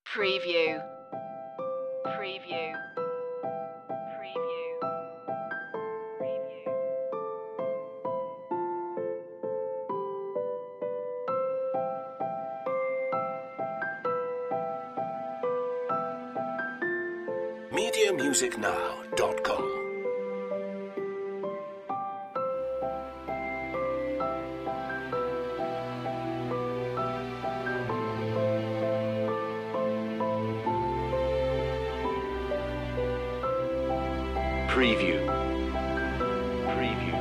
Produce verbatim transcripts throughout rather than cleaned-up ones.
Preview. Preview. Preview. Preview. media music now dot com. Preview. Preview.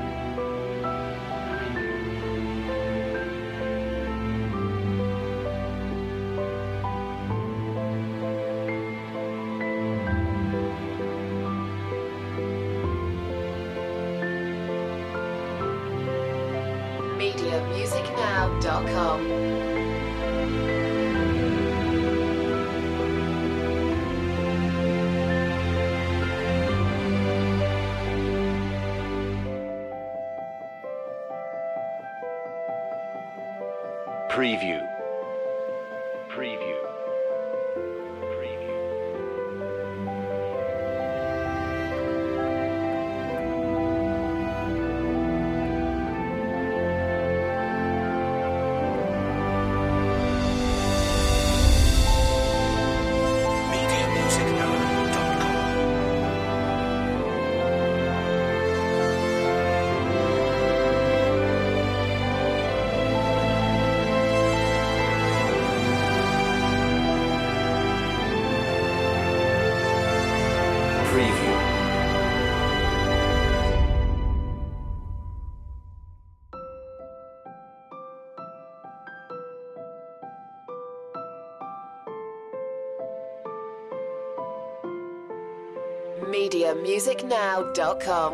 media music now dot com. Preview. Preview. Preview. media music now dot com. Preview. media music now dot com.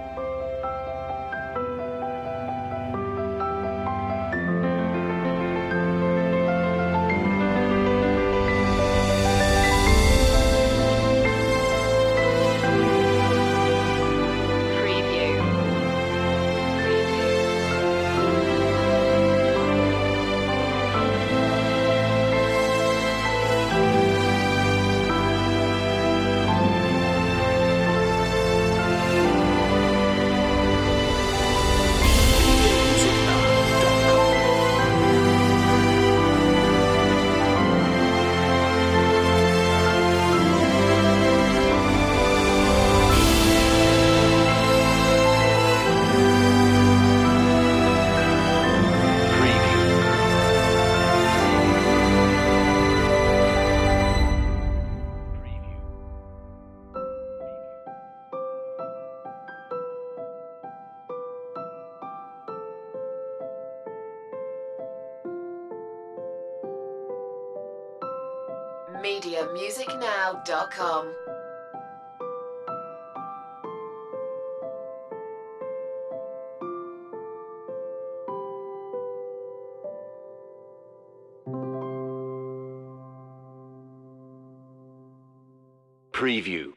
Preview. media music now dot com. Preview. Preview. media music now dot com. Preview.